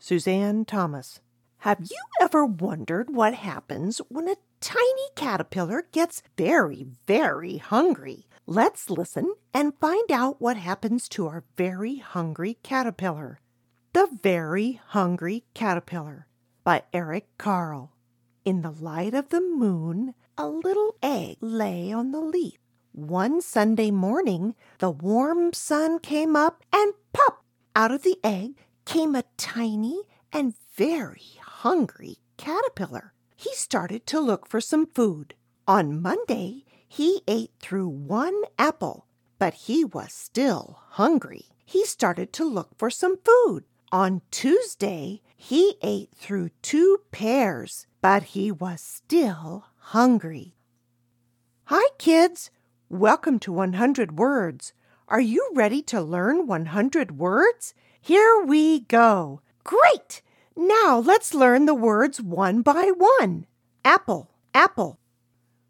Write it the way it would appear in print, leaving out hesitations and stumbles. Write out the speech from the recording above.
Suzanne Thomas. Have you ever wondered what happens when a tiny caterpillar gets very, very hungry? Let's listen and find out what happens to our very hungry caterpillar. The Very Hungry Caterpillar by Eric Carle. In the light of the moon, a little egg lay on the leaf. One Sunday morning, the warm sun came up and pop! Out of the egg came a tiny and very hungry caterpillar. He started to look for some food. On Monday, he ate through one apple, but he was still hungry. He started to look for some food. On Tuesday, he ate through 2 pears, but he was still hungry. Hi, kids! Welcome to 100 Words. Are you ready to learn 100 words? Here we go. Great! Now let's learn the words one by one. Apple, apple.